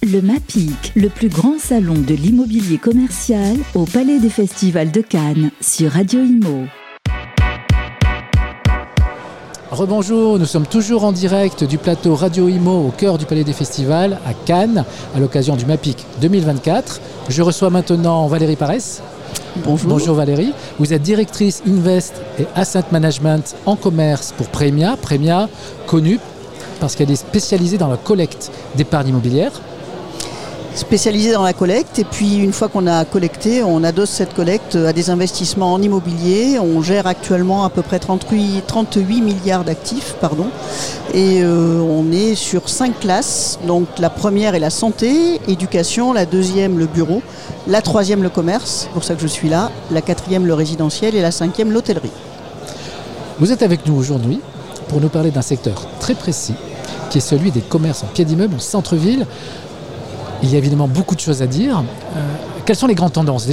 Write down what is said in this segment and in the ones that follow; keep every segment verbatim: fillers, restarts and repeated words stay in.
Le MAPIC, le plus grand salon de l'immobilier commercial au Palais des Festivals de Cannes sur Radio Imo. Rebonjour, nous sommes toujours en direct du plateau Radio Imo au cœur du Palais des Festivals à Cannes à l'occasion du MAPIC deux mille vingt-quatre. Je reçois maintenant Valérie Paresse. Bonjour. Bonjour Valérie, vous êtes directrice Invest et Asset Management en commerce pour Premia. Premia, connue parce qu'elle est spécialisée dans la collecte d'épargne immobilière. Spécialisée dans la collecte, et puis une fois qu'on a collecté, on adosse cette collecte à des investissements en immobilier. On gère actuellement à peu près trente-huit, trente-huit milliards d'actifs, pardon, et euh, on est sur cinq classes. Donc la première est la santé, éducation, la deuxième le bureau, la troisième le commerce, c'est pour ça que je suis là, la quatrième le résidentiel et la cinquième l'hôtellerie. Vous êtes avec nous aujourd'hui pour nous parler d'un secteur très précis, qui est celui des commerces en pied d'immeuble en centre-ville. Il y a évidemment beaucoup de choses à dire. Euh, quelles sont les grandes tendances déjà ?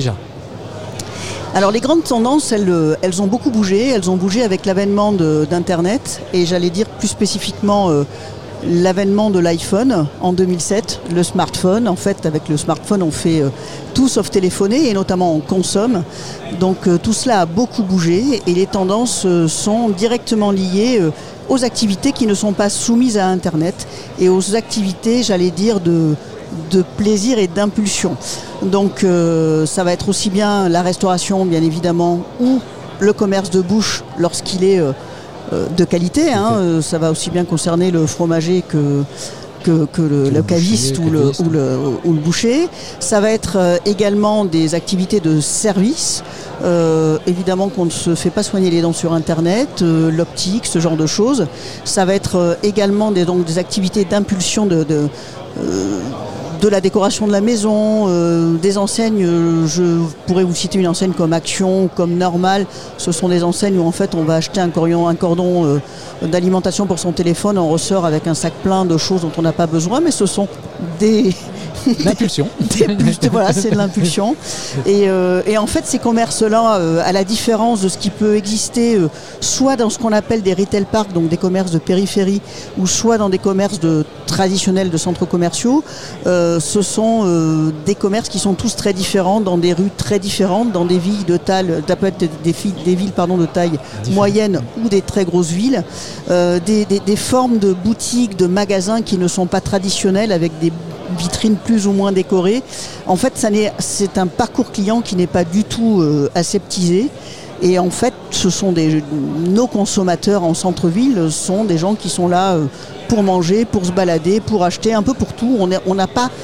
Alors les grandes tendances, elles, elles ont beaucoup bougé. Elles ont bougé avec l'avènement de, d'Internet et j'allais dire plus spécifiquement euh, l'avènement de l'iPhone en deux mille sept, le smartphone. En fait, avec le smartphone, on fait euh, tout sauf téléphoner et notamment on consomme. Donc euh, tout cela a beaucoup bougé et les tendances euh, sont directement liées euh, aux activités qui ne sont pas soumises à Internet et aux activités, j'allais dire, de... de plaisir et d'impulsion. Donc euh, ça va être aussi bien la restauration bien évidemment ou le commerce de bouche lorsqu'il est euh, euh, de qualité, hein, euh, ça va aussi bien concerner le fromager que que, que le, le caviste ou le, ou, le, ou le boucher. Ça va être euh, également des activités de service. Euh, évidemment qu'on ne se fait pas soigner les dents sur Internet, euh, l'optique, ce genre de choses. Ça va être euh, également des, donc, des activités d'impulsion de, de, euh, de la décoration de la maison, euh, des enseignes. Euh, je pourrais vous citer une enseigne comme Action, comme Normal. Ce sont des enseignes où en fait on va acheter un cordon, un cordon euh, d'alimentation pour son téléphone. On ressort avec un sac plein de choses dont on n'a pas besoin, mais ce sont des... L'impulsion. Voilà, c'est de l'impulsion. Et, euh, et en fait, ces commerces-là, euh, à la différence de ce qui peut exister, euh, soit dans ce qu'on appelle des retail parks, donc des commerces de périphérie, ou soit dans des commerces de, traditionnels de centres commerciaux, euh, ce sont euh, des commerces qui sont tous très différents, dans des rues très différentes, dans des villes de taille, ça peut être des, des villes pardon, de taille Différent. moyenne ou des très grosses villes, euh, des, des, des formes de boutiques, de magasins qui ne sont pas traditionnelles, avec des vitrines plus ou moins décorées. En fait, ça n'est, c'est un parcours client qui n'est pas du tout euh, aseptisé. Et en fait, ce sont des, nos consommateurs en centre-ville sont des gens qui sont là euh, pour manger, pour se balader, pour acheter, un peu pour tout. On est, on n'a pas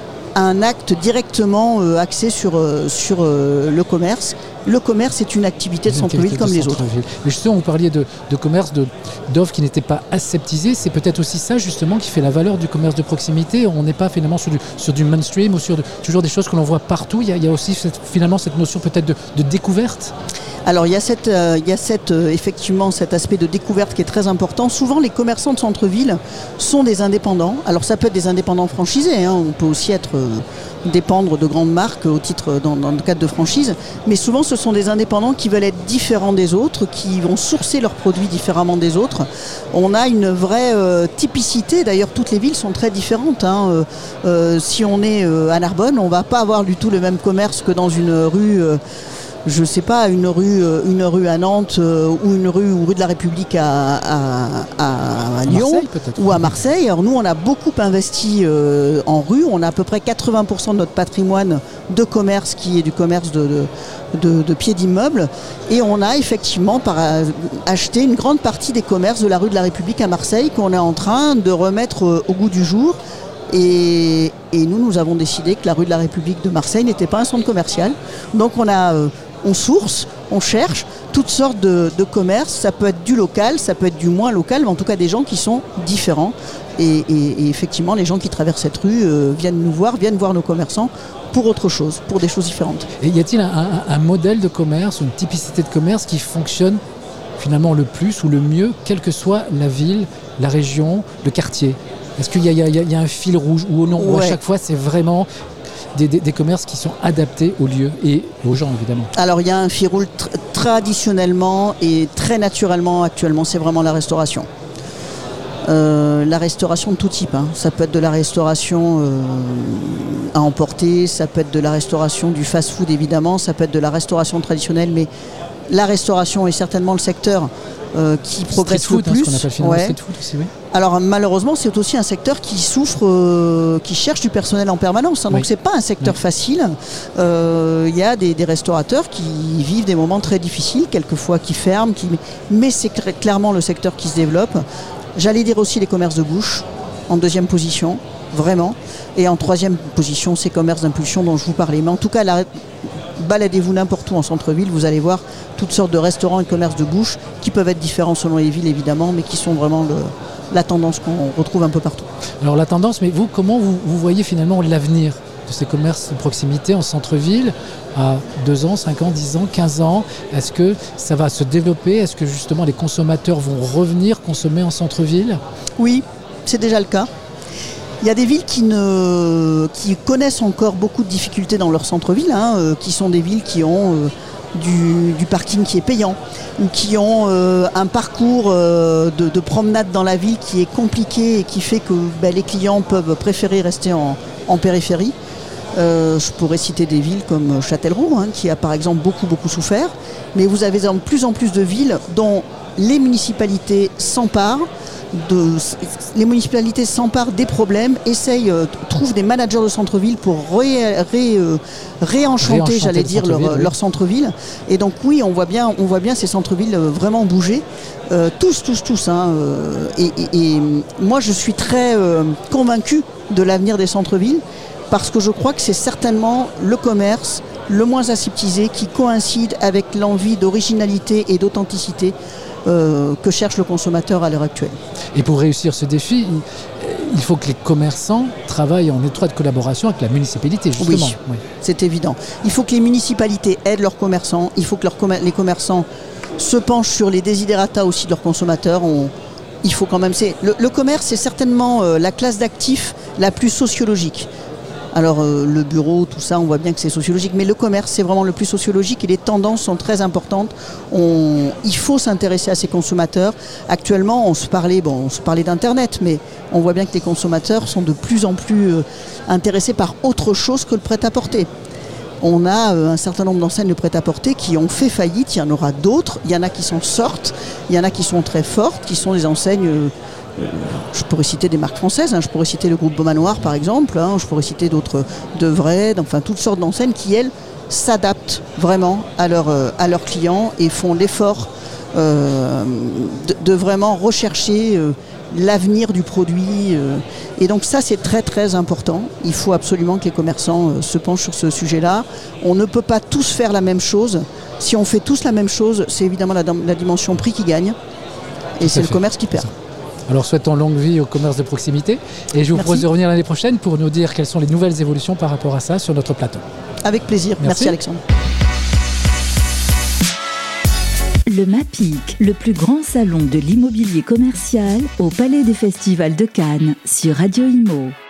un acte directement euh, axé sur, euh, sur euh, le commerce. Le commerce est une activité de centre-ville comme les autres. Mais justement, vous parliez de, de commerce, de, d'offres qui n'étaient pas aseptisées. C'est peut-être aussi ça, justement, qui fait la valeur du commerce de proximité. On n'est pas finalement sur du, sur du mainstream ou sur de, toujours des choses que l'on voit partout. Il y a, il y a aussi cette, finalement cette notion peut-être de, de découverte. Alors il y a, cette, euh, il y a cette, euh, effectivement cet aspect de découverte qui est très important. Souvent les commerçants de centre-ville sont des indépendants. Alors ça peut être des indépendants franchisés, hein. On peut aussi être euh, dépendre de grandes marques au titre dans, dans le cadre de franchise. Mais souvent ce sont des indépendants qui veulent être différents des autres, qui vont sourcer leurs produits différemment des autres. On a une vraie euh, typicité. D'ailleurs toutes les villes sont très différentes, hein. euh, euh, Si on est euh, à Narbonne, on ne va pas avoir du tout le même commerce que dans une rue... Euh, je ne sais pas, une rue, une rue à Nantes euh, ou une rue, ou rue de la République à, à, à, à Lyon ou à Marseille. Alors nous, on a beaucoup investi euh, en rue. On a à peu près quatre-vingts pour cent de notre patrimoine de commerce qui est du commerce de, de, de, de pieds d'immeubles. Et on a effectivement par, acheté une grande partie des commerces de la rue de la République à Marseille qu'on est en train de remettre euh, au goût du jour. Et, et nous, nous avons décidé que la rue de la République de Marseille n'était pas un centre commercial. Donc on a... Euh, on source, on cherche toutes sortes de, de commerces. Ça peut être du local, ça peut être du moins local, mais en tout cas des gens qui sont différents. Et, et, et effectivement, les gens qui traversent cette rue euh, viennent nous voir, viennent voir nos commerçants pour autre chose, pour des choses différentes. Et y a-t-il un, un, un modèle de commerce, une typicité de commerce qui fonctionne finalement le plus ou le mieux, quelle que soit la ville, la région, le quartier ? Est-ce qu'il y a, y a, y a un fil rouge ou non, ouais. Ou à chaque fois c'est vraiment... Des, des, des commerces qui sont adaptés aux lieux et aux gens, évidemment. Alors, il y a un fil rouge tr- traditionnellement et très naturellement actuellement, c'est vraiment la restauration. Euh, la restauration de tout type, hein. Ça peut être de la restauration euh, à emporter, ça peut être de la restauration du fast-food évidemment, ça peut être de la restauration traditionnelle, mais la restauration est certainement le secteur euh, qui progresse street food, le plus. Hein, ce qu'on appelle finalement ouais. street food aussi, oui. Alors malheureusement c'est aussi un secteur qui souffre, euh, qui cherche du personnel en permanence, hein, donc oui. c'est pas un secteur oui. facile. Il euh, y a des, des restaurateurs qui vivent des moments très difficiles, quelquefois qui ferment, qui... mais c'est cl- clairement le secteur qui se développe. J'allais dire aussi les commerces de bouche, en deuxième position, vraiment. Et en troisième position, ces commerces d'impulsion dont je vous parlais. Mais en tout cas, la... baladez-vous n'importe où en centre-ville, vous allez voir toutes sortes de restaurants et commerces de bouche qui peuvent être différents selon les villes, évidemment, mais qui sont vraiment le... la tendance qu'on retrouve un peu partout. Alors la tendance, mais vous, comment vous, vous voyez finalement l'avenir de ces commerces de proximité en centre-ville à deux ans, cinq ans, dix ans, quinze ans? Est-ce que ça va se développer? Est-ce que justement les consommateurs vont revenir consommer en centre-ville? Oui, c'est déjà le cas. Il y a des villes qui, ne, qui connaissent encore beaucoup de difficultés dans leur centre-ville, hein, euh, qui sont des villes qui ont euh, du, du parking qui est payant, ou qui ont euh, un parcours euh, de, de promenade dans la ville qui est compliqué et qui fait que ben, les clients peuvent préférer rester en, en périphérie. Euh, je pourrais citer des villes comme Châtellerault, hein, qui a par exemple beaucoup beaucoup souffert, mais vous avez de plus en plus de villes dont les municipalités s'emparent, de, les municipalités s'emparent des problèmes, essayent, euh, trouvent des managers de centre-ville pour ré, ré, euh, réenchanter, réenchanter, j'allais dire, leur, oui. leur centre-ville. Et donc oui, on voit bien, on voit bien ces centres-villes vraiment bouger, euh, tous, tous, tous. Hein, euh, et, et, et moi, je suis très euh, convaincu de l'avenir des centres-villes, parce que je crois que c'est certainement le commerce le moins aseptisé qui coïncide avec l'envie d'originalité et d'authenticité euh, que cherche le consommateur à l'heure actuelle. Et pour réussir ce défi, il faut que les commerçants travaillent en étroite collaboration avec la municipalité, justement. Oui, oui. C'est évident. Il faut que les municipalités aident leurs commerçants, il faut que leurs com- les commerçants se penchent sur les desiderata aussi de leurs consommateurs. On, il faut quand même... C'est, le, le commerce, c'est certainement euh, la classe d'actifs la plus sociologique. Alors euh, le bureau, tout ça, on voit bien que c'est sociologique, mais le commerce, c'est vraiment le plus sociologique et les tendances sont très importantes. On, il faut s'intéresser à ces consommateurs. Actuellement, on se parlait, bon, on se parlait d'Internet, mais on voit bien que les consommateurs sont de plus en plus euh, intéressés par autre chose que le prêt-à-porter. On a euh, un certain nombre d'enseignes de prêt-à-porter qui ont fait faillite, il y en aura d'autres, il y en a qui s'en sortent, il y en a qui sont très fortes, qui sont des enseignes... Euh, Je pourrais citer des marques françaises, hein. Je pourrais citer le groupe Beaumanoir par exemple, hein. Je pourrais citer d'autres, Devray, enfin toutes sortes d'enseignes qui elles s'adaptent vraiment à, leur, à leurs clients et font l'effort euh, de, de vraiment rechercher euh, l'avenir du produit. Euh. Et donc ça c'est très très important. Il faut absolument que les commerçants euh, se penchent sur ce sujet-là. On ne peut pas tous faire la même chose. Si on fait tous la même chose, c'est évidemment la, la dimension prix qui gagne et Tout c'est le fait. commerce qui perd. Alors souhaitons longue vie au commerce de proximité et je vous Merci. propose de revenir l'année prochaine pour nous dire quelles sont les nouvelles évolutions par rapport à ça sur notre plateau. Avec plaisir. Merci, Merci Alexandre. Le MAPIC, le plus grand salon de l'immobilier commercial au Palais des Festivals de Cannes sur Radio Imo.